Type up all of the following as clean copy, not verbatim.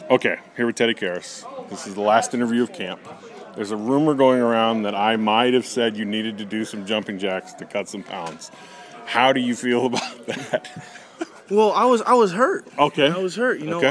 Okay, here with Teddy Karras. This is the last interview of camp. There's a rumor going around that I might have said you needed to do some jumping jacks to cut some pounds. How do you feel about that? Well, I was hurt. Okay. I was hurt. Okay.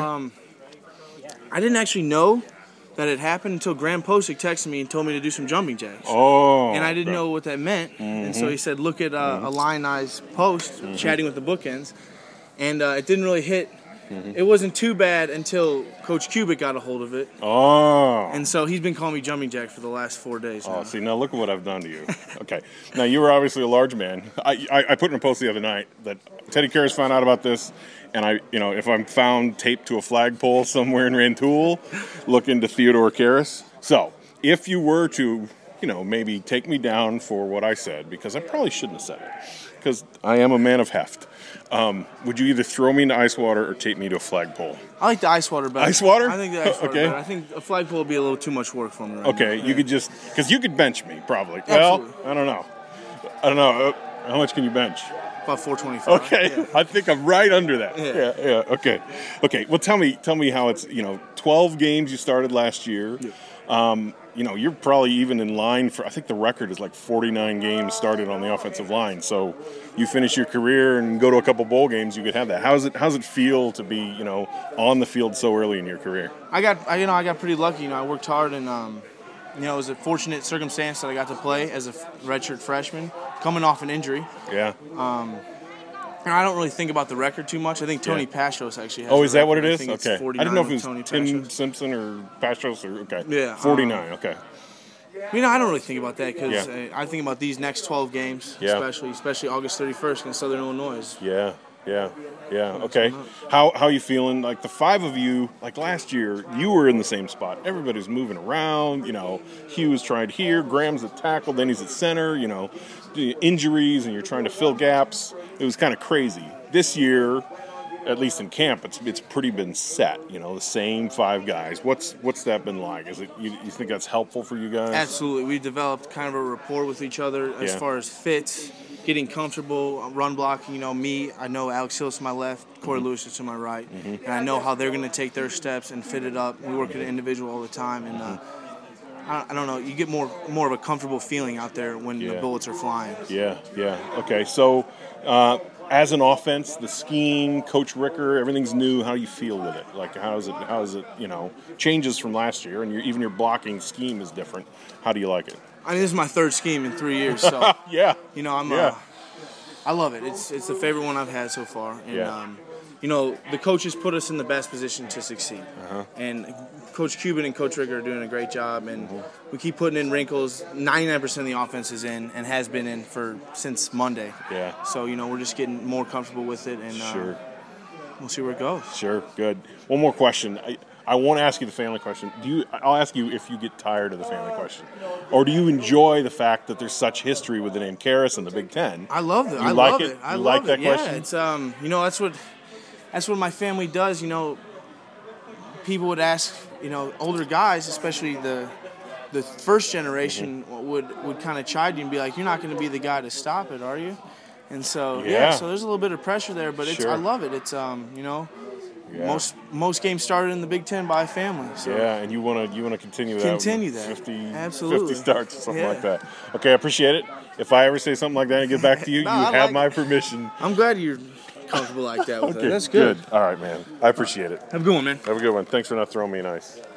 I didn't actually know that it happened until Graham Posick texted me and told me to do some jumping jacks. Oh. And I didn't know what that meant. Mm-hmm. And so he said, look at Illini's post, chatting with the bookends. And it didn't really hit. Mm-hmm. It wasn't too bad until Coach Kubik got a hold of it. Oh. And so he's been calling me jumping jack for the last 4 days now. Oh, see, now look at what I've done to you. Okay. Now, you were obviously a large man. I put in a post the other night that Teddy Karras found out about this, and if I'm found taped to a flagpole somewhere in Rantoul, look into Theodore Karras. So, if you were to, maybe take me down for what I said, because I probably shouldn't have said it, because I am a man of heft. Would you either throw me into ice water or tape me to a flagpole? I like the ice water better. Ice water? I think the ice water okay. better. I think a flagpole would be a little too much work for me right okay, now. You could just, because you could bench me probably. Absolutely. Well, I don't know. How much can you bench? About 425. Okay, yeah. I think I'm right under that. Yeah. Okay. Well, tell me how it's 12 games you started last year. Yeah. You're probably even in line for, I think the record is like 49 games started on the offensive line. So you finish your career and go to a couple bowl games, you could have that. How's it feel to be, on the field so early in your career? I got pretty lucky. I worked hard and, it was a fortunate circumstance that I got to play as a redshirt freshman, coming off an injury. Yeah. And I don't really think about the record too much. I think Tony Pastros actually has. Oh, is that what it is? I think Okay. It's 49 I didn't know if it was Tony Tim Pastros. Simpson or Pastros or okay. Yeah. 49. Okay. I don't really think about that because I think about these next 12 games, especially August 31st against Southern Illinois. Yeah. Okay. How are you feeling? Like the five of you, like last year, you were in the same spot. Everybody's moving around. Hugh was tried here. Graham's at tackle. Then he's at center. Injuries, and you're trying to fill gaps. It was kind of crazy. This year, at least in camp, it's pretty been set. The same five guys. What's that been like? Is it you think that's helpful for you guys? Absolutely. We developed kind of a rapport with each other as far as fits, getting comfortable, run blocking. Me, I know Alex Hillis to my left, Corey Lewis is to my right, and I know how they're going to take their steps and fit it up. We work at an individual all the time, and I don't know. You get more of a comfortable feeling out there when the bullets are flying. Yeah. Okay, so. As an offense, the scheme, Coach Ricker, everything's new. How do you feel with it? Like, how is it? Changes from last year, and even your blocking scheme is different. How do you like it? This is my third scheme in 3 years, so yeah. I love it. It's the favorite one I've had so far, and the coaches put us in the best position to succeed, and Coach Cuban and Coach Ricker are doing a great job, and we keep putting in wrinkles. 99% of the offense is in and has been in since Monday. Yeah. So we're just getting more comfortable with it, and sure. We'll see where it goes. Sure. Good. One more question. I won't ask you the family question. I'll ask you if you get tired of the family question, or do you enjoy the fact that there's such history with the name Karras in the Big Ten? I love it. I love it. I like that question. Yeah, it's that's what my family does. People would ask, older guys, especially the first generation, would kind of chide you and be like, "You're not going to be the guy to stop it, are you?" And so so there's a little bit of pressure there, but I love it. It's most games started in the Big Ten by a family. So. Yeah, and you want to continue that. Continue that. 50 starts or something like that. Okay, I appreciate it. If I ever say something like that and get back to you, you have my permission. I'm glad you're comfortable like that with okay, it. That's good. All right, man. I appreciate it. Have a good one, man. Have a good one. Thanks for not throwing me an ice.